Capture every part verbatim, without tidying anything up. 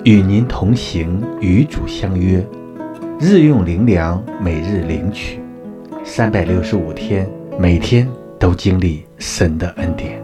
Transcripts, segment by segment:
与您同行，与主相约，日用灵粮，每日领取，三百六十五天，每天都经历神的恩典。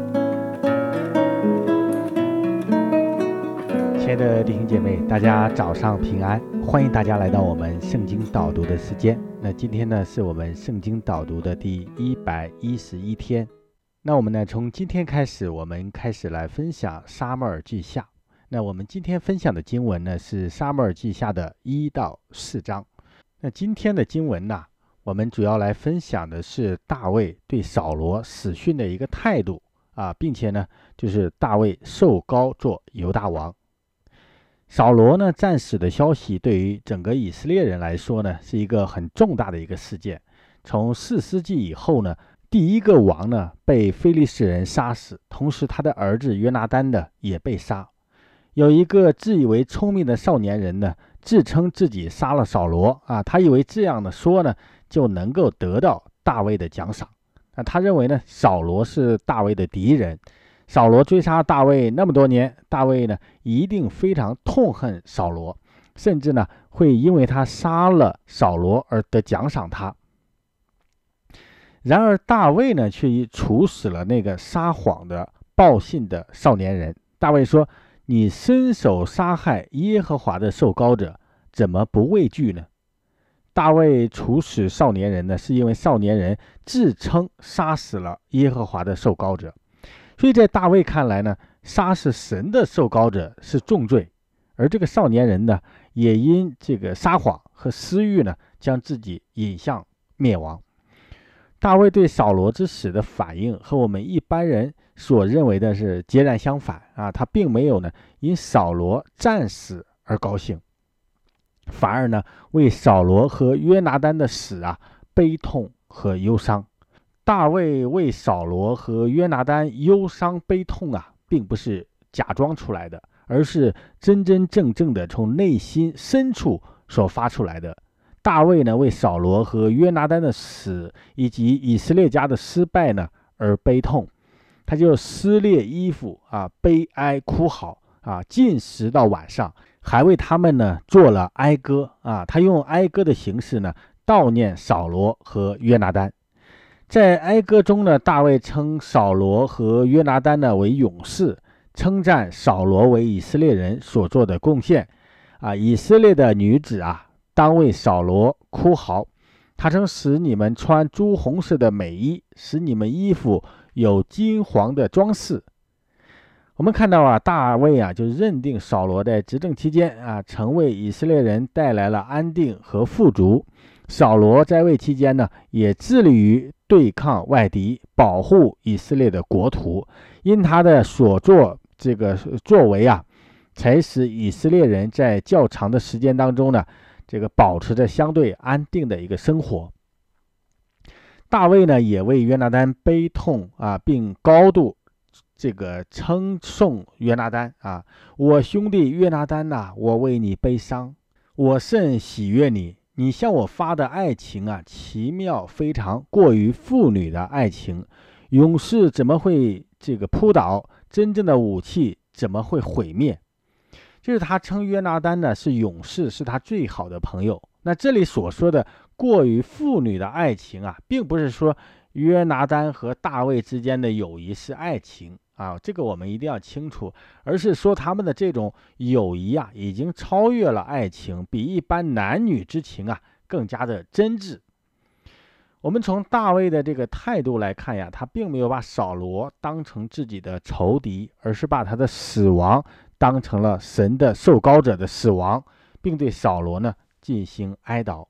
亲爱的弟兄姐妹，大家早上平安，欢迎大家来到我们圣经导读的时间。那今天呢，是我们圣经导读的第一百一十一天。那我们呢，从今天开始，我们开始来分享撒母耳记下。那我们今天分享的经文呢，是撒母耳记下的一到四章。那今天的经文呢，我们主要来分享的是大卫对扫罗死讯的一个态度啊，并且呢，就是大卫受膏做犹大王。扫罗呢战死的消息对于整个以色列人来说呢，是一个很重大的一个事件。从四世纪以后呢，第一个王呢被非利士人杀死，同时他的儿子约拿单呢也被杀。有一个自以为聪明的少年人呢，自称自己杀了扫罗啊，他以为这样的说呢，就能够得到大卫的奖赏。那他认为呢，扫罗是大卫的敌人，扫罗追杀大卫那么多年，大卫呢一定非常痛恨扫罗，甚至呢会因为他杀了扫罗而得奖赏他。然而大卫呢却处死了那个撒谎的报信的少年人。大卫说，你伸手杀害耶和华的受膏者，怎么不畏惧呢？大卫处死少年人呢，是因为少年人自称杀死了耶和华的受膏者。所以在大卫看来呢，杀死神的受膏者是重罪，而这个少年人呢，也因这个撒谎和私欲呢，将自己引向灭亡。大卫对扫罗之死的反应和我们一般人所认为的是截然相反啊，他并没有呢因扫罗战死而高兴，反而呢为扫罗和约拿单的死啊悲痛和忧伤。大卫为扫罗和约拿单忧伤悲痛啊，并不是假装出来的，而是真真正正的从内心深处所发出来的。大卫呢为扫罗和约拿单的死以及以色列家的失败呢而悲痛，他就撕裂衣服啊，悲哀哭嚎啊，进食到晚上，还为他们呢做了哀歌啊。他用哀歌的形式呢悼念扫罗和约拿单。在哀歌中呢，大卫称扫罗和约拿单呢为勇士，称赞扫罗为以色列人所做的贡献啊。以色列的女子啊，当为扫罗哭嚎，他曾使你们穿朱红色的美衣，使你们衣服有金黄的装饰。我们看到啊，大卫啊就认定扫罗在执政期间啊，曾为以色列人带来了安定和富足。扫罗在位期间呢，也致力于对抗外敌，保护以色列的国土。因他的所作这个作为啊，才使以色列人在较长的时间当中呢，这个保持着相对安定的一个生活。大卫呢也为约拿单悲痛啊，并高度这个称颂约拿单啊，我兄弟约拿单呐、啊，我为你悲伤，我甚喜悦你，你向我发的爱情啊，奇妙非常，过于妇女的爱情。勇士怎么会这个扑倒？真正的武器怎么会毁灭？就是他称约拿单呢是勇士，是他最好的朋友。那这里所说的过于妇女的爱情啊，并不是说约拿单和大卫之间的友谊是爱情啊，这个我们一定要清楚，而是说他们的这种友谊啊，已经超越了爱情，比一般男女之情啊更加的真挚。我们从大卫的这个态度来看呀，他并没有把扫罗当成自己的仇敌，而是把他的死亡当成了神的受膏者的死亡，并对扫罗呢进行哀悼。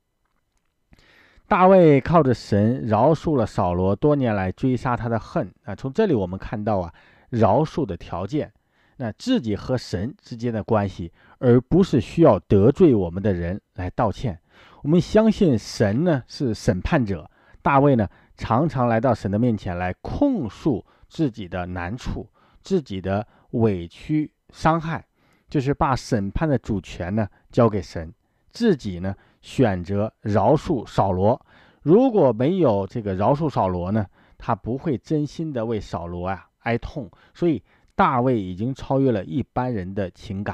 大卫靠着神饶恕了扫罗多年来追杀他的恨啊。从这里我们看到啊，饶恕的条件，那自己和神之间的关系，而不是需要得罪我们的人来道歉。我们相信神呢是审判者，大卫呢常常来到神的面前来控诉自己的难处，自己的委屈伤害，就是把审判的主权呢交给神，自己呢选择饶恕扫罗。如果没有这个饶恕扫罗呢，他不会真心的为扫罗啊哀痛。所以大卫已经超越了一般人的情感，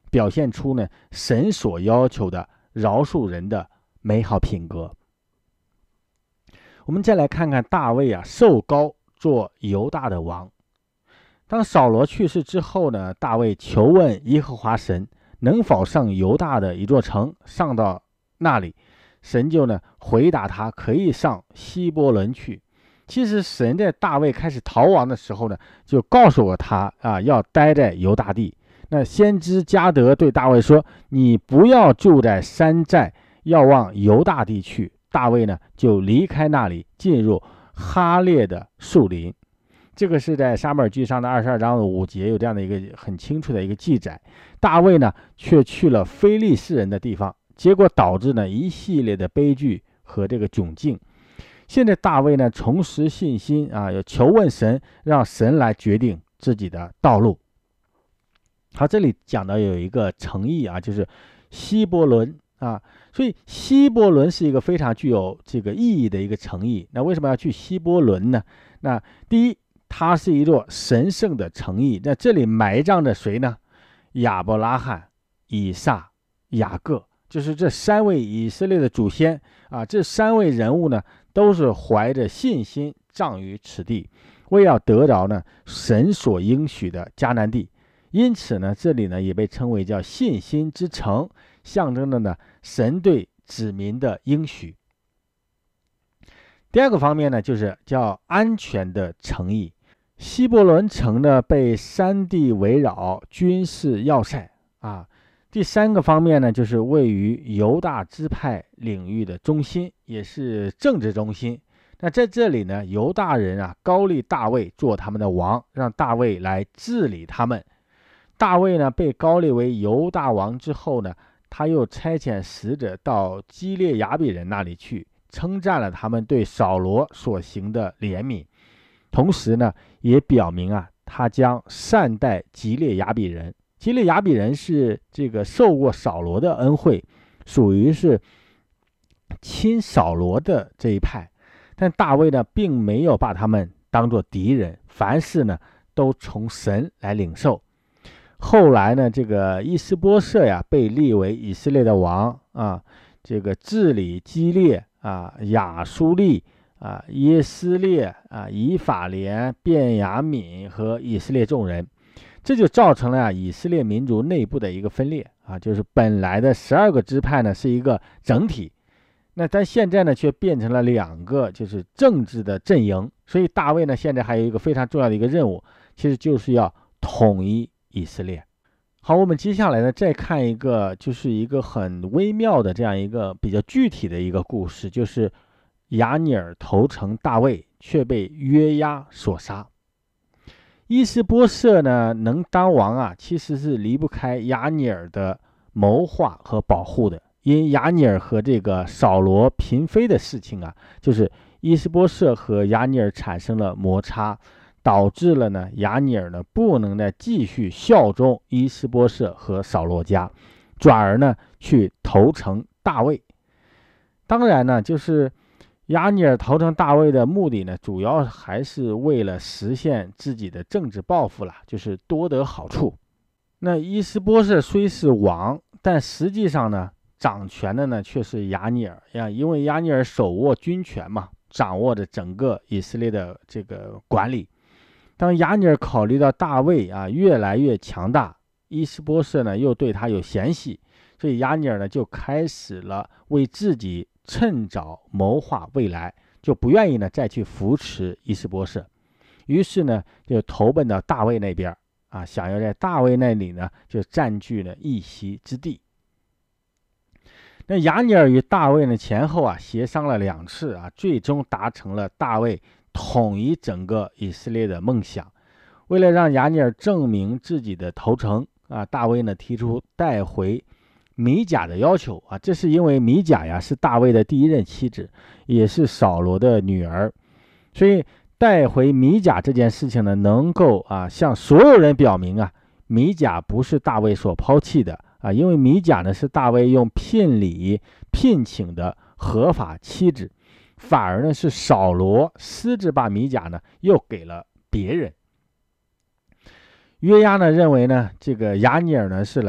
表现出呢神所要求的饶恕人的美好品格。我们再来看看大卫啊受膏做犹大的王。当扫罗去世之后呢，大卫求问耶和华神能否上犹大的一座城，上到那里，神就呢回答他可以上希伯伦去。其实神在大卫开始逃亡的时候呢，就告诉过他啊要待在犹大地。那先知迦得对大卫说，你不要住在山寨，要往犹大地去。大卫呢就离开那里，进入哈列的树林。这个是在撒母耳记上的二十二章的五节有这样的一个很清楚的一个记载。大卫呢却去了非利士人的地方，结果导致呢一系列的悲剧和这个窘境。现在大卫呢重拾信心啊，要求问神，让神来决定自己的道路。好，这里讲到有一个诚意啊，就是希伯伦啊，所以希伯伦是一个非常具有这个意义的一个诚意。那为什么要去希伯伦呢？那第一，它是一座神圣的城邑，那这里埋葬着谁呢？亚伯拉罕、以撒、雅各，就是这三位以色列的祖先啊。这三位人物呢，都是怀着信心葬于此地，为要得着呢神所应许的迦南地。因此呢，这里呢也被称为叫信心之城，象征着呢神对子民的应许。第二个方面呢，就是叫安全的城邑。希伯伦城呢被山地围绕，军事要塞啊。第三个方面呢，就是位于犹大支派领域的中心，也是政治中心。那在这里呢，犹大人啊高立大卫做他们的王，让大卫来治理他们。大卫呢被高立为犹大王之后呢，他又差遣使者到基列雅比人那里去，称赞了他们对扫罗所行的怜悯。同时呢，也表明啊，他将善待基列雅比人。基列雅比人是这个受过扫罗的恩惠，属于是亲扫罗的这一派。但大卫呢，并没有把他们当作敌人，凡事呢都从神来领受。后来呢，这个伊施波设呀，被立为以色列的王啊，这个治理基列啊、亚书利啊、耶斯列啊、以法莲、便雅悯和以色列众人，这就造成了啊以色列民族内部的一个分裂啊，就是本来的十二个支派呢是一个整体，那但现在呢却变成了两个就是政治的阵营。所以大卫呢现在还有一个非常重要的一个任务，其实就是要统一以色列。好，我们接下来呢再看一个，就是一个很微妙的这样一个比较具体的一个故事，就是亚尼尔投诚大卫，却被约押所杀。伊施波设呢能当王啊，其实是离不开亚尼尔的谋划和保护的。因亚尼尔和这个扫罗嫔妃的事情啊，就是伊施波设和亚尼尔产生了摩擦，导致了呢亚尼尔呢不能再继续效忠伊施波设和扫罗家，转而呢去投诚大卫。当然呢，就是亚尼尔投诚大卫的目的呢，主要还是为了实现自己的政治抱负啦，就是多得好处。那伊施波设虽是王，但实际上呢，掌权的呢却是亚尼尔呀，因为亚尼尔手握军权嘛，掌握着整个以色列的这个管理。当亚尼尔考虑到大卫啊越来越强大，伊施波设呢又对他有嫌隙，所以亚尼尔呢就开始了为自己趁早谋划未来，就不愿意呢再去扶持伊施波设，于是呢就投奔到大卫那边啊，想要在大卫那里呢就占据了一席之地。那亚尼尔与大卫呢前后啊协商了两次啊，最终达成了大卫统一整个以色列的梦想。为了让亚尼尔证明自己的投诚啊，大卫呢提出带回米甲的要求啊，这是因为米甲呀是大卫的第一任妻子，也是扫罗的女儿，所以带回米甲这件事情呢，能够啊向所有人表明啊，米甲不是大卫所抛弃的啊，因为米甲呢是大卫用聘礼聘请的合法妻子，反而呢是扫罗私自把米甲呢又给了别人。约押呢认为呢，这个亚尼尔呢是来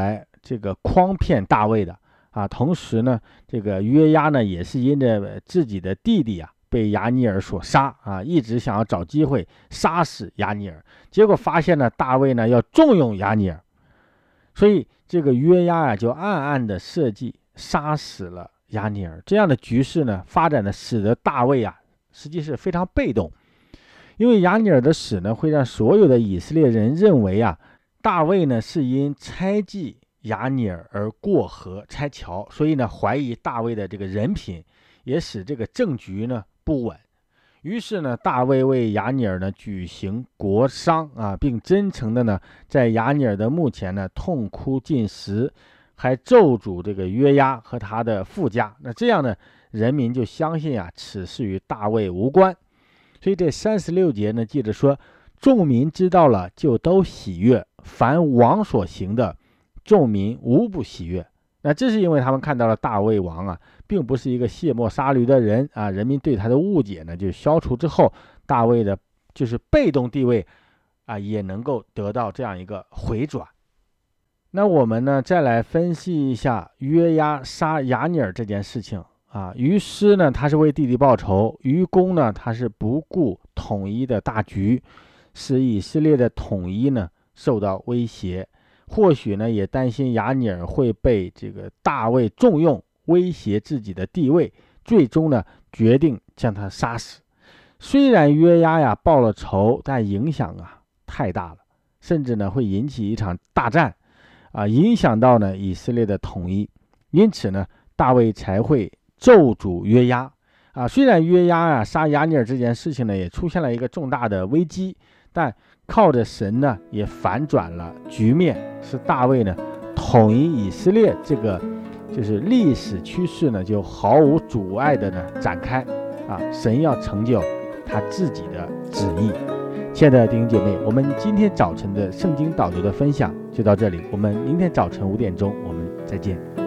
这个诓骗大卫的啊。同时呢，这个约押呢也是因着自己的弟弟啊被亚尼尔所杀啊，一直想要找机会杀死亚尼尔，结果发现呢大卫呢要重用亚尼尔，所以这个约押啊就暗暗的设计杀死了亚尼尔。这样的局势呢发展的使得大卫啊实际是非常被动，因为亚尼尔的死呢会让所有的以色列人认为啊大卫呢是因猜忌亚尼尔而过河拆桥，所以呢怀疑大卫的这个人品，也使这个政局呢不稳。于是呢大卫为亚尼尔呢举行国丧啊，并真诚的呢在亚尼尔的墓前呢痛哭进食，还咒诅这个约押和他的父家。那这样呢人民就相信啊此事与大卫无关。所以这三十六节呢记着说，众民知道了就都喜悦，凡王所行的众民无不喜悦。那这是因为他们看到了大卫王啊并不是一个卸磨杀驴的人啊，人民对他的误解呢就消除之后，大卫的就是被动地位啊也能够得到这样一个回转。那我们呢再来分析一下约押杀亚尼尔这件事情啊。于师呢他是为弟弟报仇，于公呢他是不顾统一的大局，使以色列的统一呢受到威胁。或许呢也担心亚尼尔会被这个大卫重用，威胁自己的地位，最终呢决定将他杀死。虽然约押呀报了仇，但影响啊太大了，甚至呢会引起一场大战啊，影响到呢以色列的统一。因此呢大卫才会咒诅约押啊。虽然约押啊杀亚尼尔这件事情呢也出现了一个重大的危机，但靠着神呢也反转了局面，是大卫呢统一以色列这个就是历史趋势呢就毫无阻碍的呢展开啊。神要成就他自己的旨意。亲爱的弟兄姐妹，我们今天早晨的圣经导读的分享就到这里，我们明天早晨五点钟我们再见。